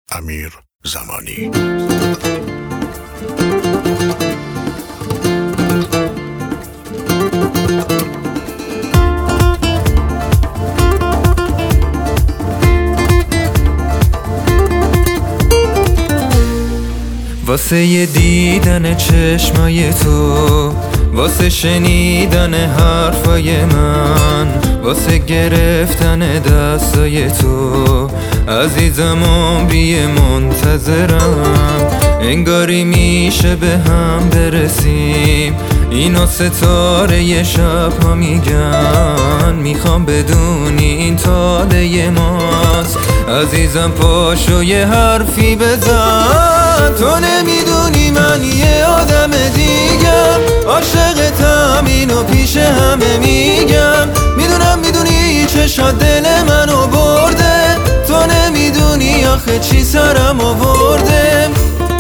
امیر زمانی. واسه یه دیدن چشمای تو، واسه شنیدن حرفای من، واسه گرفتن دستای تو عزیزم عمری منتظرم. انگاری میشه به هم برسیم، اینو ستاره ی شب ها میگن. میخوام بدونی این تاله ماست، عزیزم پاشو یه حرفی بزن. تو نمیدونی من یه آدم دیگم، عاشقتم اینو پیش همه میگم. میدونی چشات دل منو برده، تو نمیدونی آخه چی سرم آورده.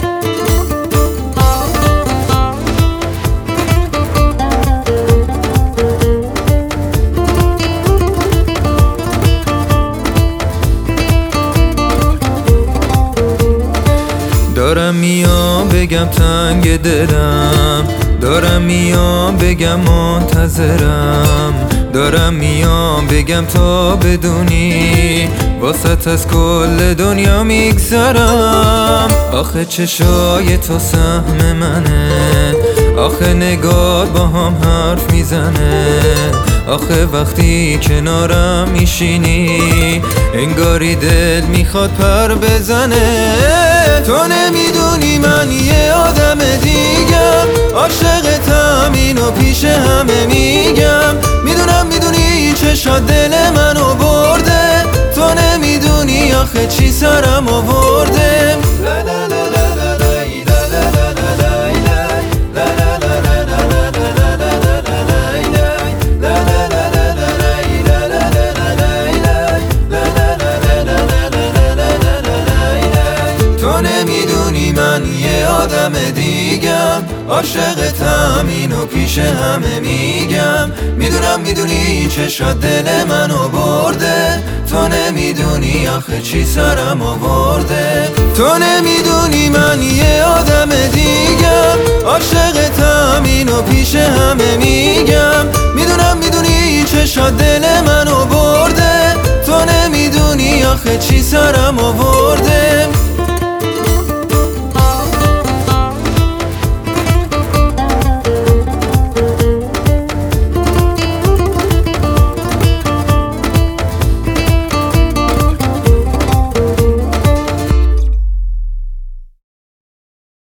دارم میام بگم تنگ دلم، دارم میام بگم منتظرم، دارم میام بگم تا بدونی واسط از کل دنیا میگذرم. آخه چشای تو سهم منه، آخه نگات با هم حرف میزنه، آخه وقتی کنارم میشینی انگاری دل میخواد پر بزنه. تو نمیدونی من یه آدم دیگم، عاشقتم اینو پیش همه میگم. میدونی چشات دل منو برده، تو نمیدونی آخه چی سرم آورده. نمیدونی من یه آدم دیگم، عاشقتم اینو پیش همه میگم. میدونی چشات دل منو برده، تو نمیدونی آخه چی سرم آورده. تو نمیدونی من یه آدم دیگم، عاشقتم اینو پیش همه میگم. میدونی چشات دل منو برده، تو نمیدونی آخه چی سرم آورده.